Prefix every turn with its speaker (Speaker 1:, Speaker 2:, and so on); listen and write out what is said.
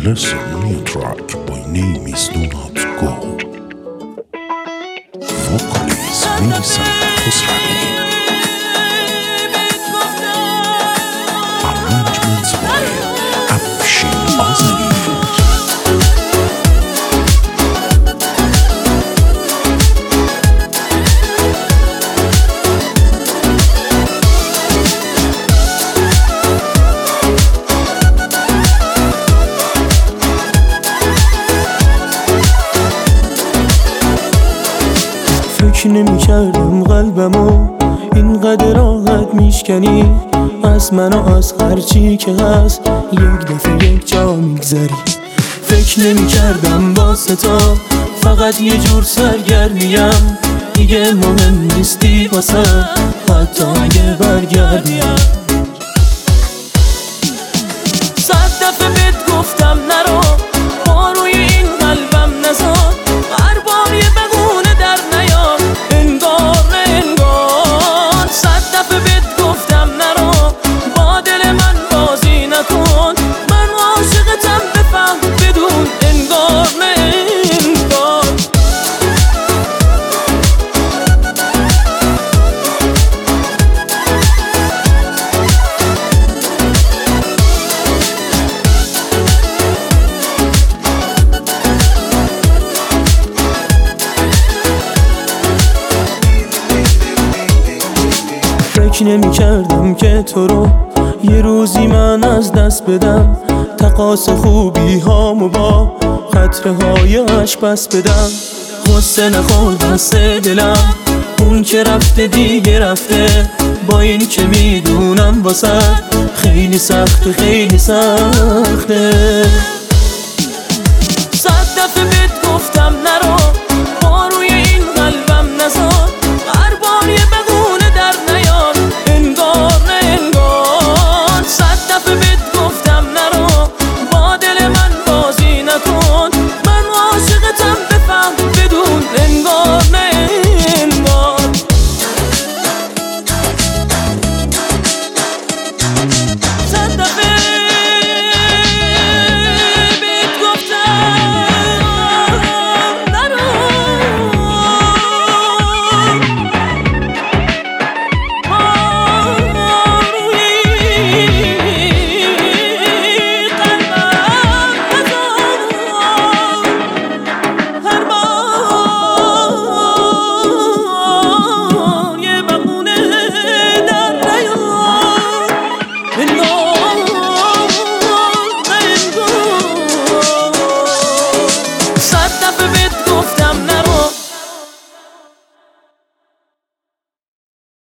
Speaker 1: Listen new track by name is Do Not Go. Vocalist Vincent Khosrani. Arrangements by Afshin Azali.
Speaker 2: فکر نمی کردم قلبمو اینقدر راحت میشکنی از من و از هرچی که هست یک دفعه یک جا میگذری. فکر نمی کردم واسه تا فقط یه جور سرگرمیم، دیگه مهم نیستی واسه حتی اگه برگردیم. 100 دفعه بهت گفتم نرو، ما روی این قلبم نزار، هر بار یه بهونه در نیار، انگار نه انگار. 100 دفعه بهت گفتم نرو، با دل من بازی نکن، من عاشقتم بفهم بدون انگار نه انگار. فکر نمی کردم که تو رو یه روزی من از دست بدم، تقاس خوبی هامو با قطره های عشق بس بدم. غصه نخور دست دلم، اون که رفته دیگه رفته، با این که میدونم واسه خیلی سخته خیلی سخته. 100 دفعه بهت گفتم نرو،